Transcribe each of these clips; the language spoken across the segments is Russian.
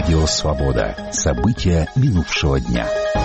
Радио «Свобода». События минувшего дня.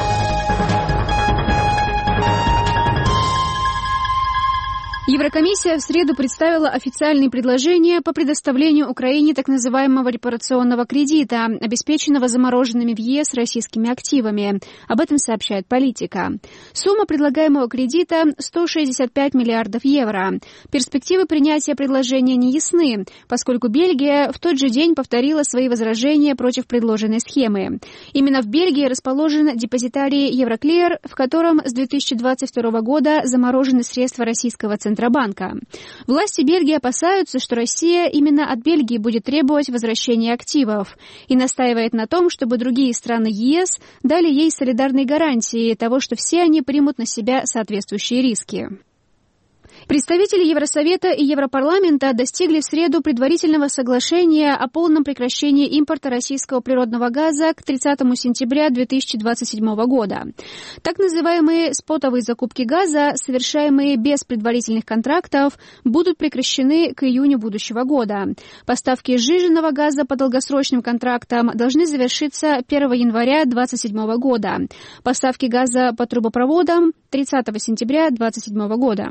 Еврокомиссия в среду представила официальные предложения по предоставлению Украине так называемого репарационного кредита, обеспеченного замороженными в ЕС российскими активами. Об этом сообщает «Политика». Сумма предлагаемого кредита – 165 миллиардов евро. Перспективы принятия предложения не ясны, поскольку Бельгия в тот же день повторила свои возражения против предложенной схемы. Именно в Бельгии расположен депозитарий Евроклир, в котором с 2022 года заморожены средства российского Центробанка. Власти Бельгии опасаются, что Россия именно от Бельгии будет требовать возвращения активов и настаивает на том, чтобы другие страны ЕС дали ей солидарные гарантии того, что все они примут на себя соответствующие риски. Представители Евросовета и Европарламента достигли в среду предварительного соглашения о полном прекращении импорта российского природного газа к 30 сентября 2027 года. Так называемые спотовые закупки газа, совершаемые без предварительных контрактов, будут прекращены к июню будущего года. Поставки сжиженного газа по долгосрочным контрактам должны завершиться 1 января 2027 года. Поставки газа по трубопроводам 30 сентября 2027 года.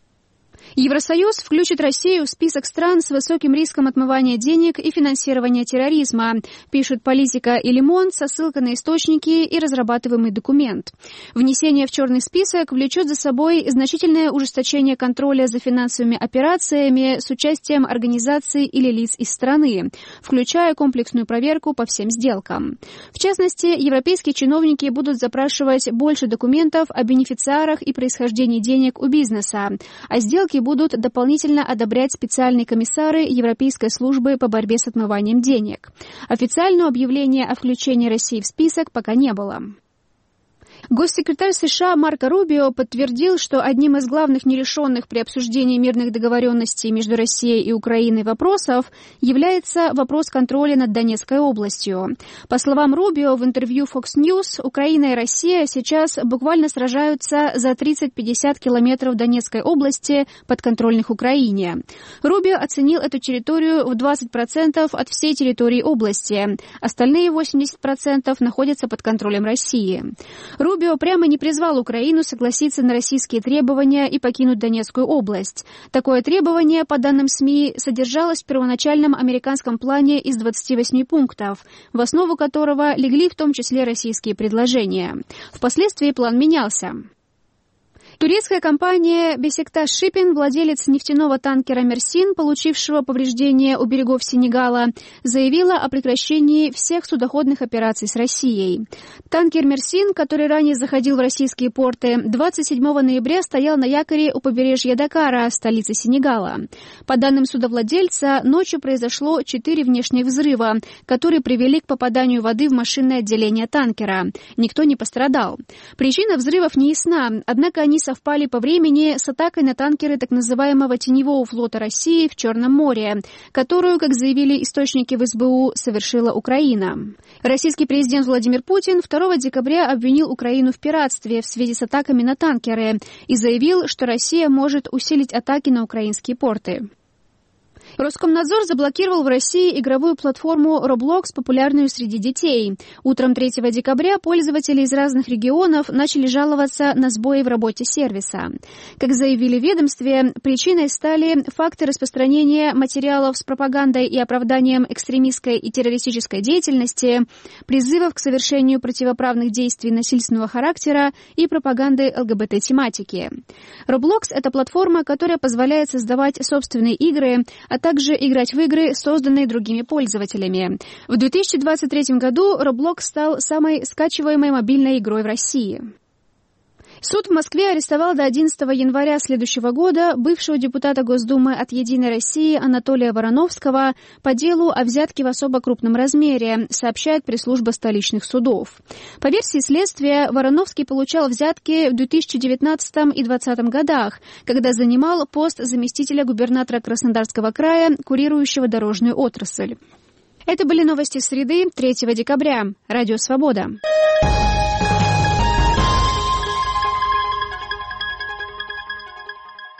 Евросоюз включит Россию в список стран с высоким риском отмывания денег и финансирования терроризма, пишут «Политика» и «Le Monde» со ссылкой на источники и разрабатываемый документ. Внесение в черный список влечет за собой значительное ужесточение контроля за финансовыми операциями с участием организаций или лиц из страны, включая комплексную проверку по всем сделкам. В частности, европейские чиновники будут запрашивать больше документов о бенефициарах и происхождении денег у бизнеса, а сделки будут дополнительно одобрять специальные комиссары Европейской службы по борьбе с отмыванием денег. Официального объявления о включении России в список пока не было. Госсекретарь США Марко Рубио подтвердил, что одним из главных нерешенных при обсуждении мирных договоренностей между Россией и Украиной вопросов является вопрос контроля над Донецкой областью. По словам Рубио в интервью Fox News, Украина и Россия сейчас буквально сражаются за 30-50 километров Донецкой области, подконтрольных Украине. Рубио оценил эту территорию в 20% от всей территории области. Остальные 80% находятся под контролем России. Рубио прямо не призвал Украину согласиться на российские требования и покинуть Донецкую область. Такое требование, по данным СМИ, содержалось в первоначальном американском плане из 28 пунктов, в основу которого легли в том числе российские предложения. Впоследствии план менялся. Турецкая компания Besiktas Shipping, владелец нефтяного танкера «Мерсин», получившего повреждения у берегов Сенегала, заявила о прекращении всех судоходных операций с Россией. Танкер «Мерсин», который ранее заходил в российские порты, 27 ноября стоял на якоре у побережья Дакара, столицы Сенегала. По данным судовладельца, ночью произошло 4 внешних взрыва, которые привели к попаданию воды в машинное отделение танкера. Никто не пострадал. Причина взрывов не ясна, однако они совпали по времени с атакой на танкеры так называемого теневого флота России в Черном море, которую, как заявили источники в СБУ, совершила Украина. Российский президент Владимир Путин 2 декабря обвинил Украину в пиратстве в связи с атаками на танкеры и заявил, что Россия может усилить атаки на украинские порты. Роскомнадзор заблокировал в России игровую платформу Roblox, популярную среди детей. Утром 3 декабря пользователи из разных регионов начали жаловаться на сбои в работе сервиса. Как заявили в ведомстве, причиной стали факты распространения материалов с пропагандой и оправданием экстремистской и террористической деятельности, призывов к совершению противоправных действий насильственного характера и пропаганды ЛГБТ-тематики. Roblox – это платформа, которая позволяет создавать собственные игры, а также играть в игры, созданные другими пользователями. В 2023 году Roblox стал самой скачиваемой мобильной игрой в России. Суд в Москве арестовал до 11 января следующего года бывшего депутата Госдумы от «Единой России» Анатолия Вороновского по делу о взятке в особо крупном размере, сообщает пресс-служба столичных судов. По версии следствия, Вороновский получал взятки в 2019 и 2020 годах, когда занимал пост заместителя губернатора Краснодарского края, курирующего дорожную отрасль. Это были новости среды 3 декабря. Радио «Свобода».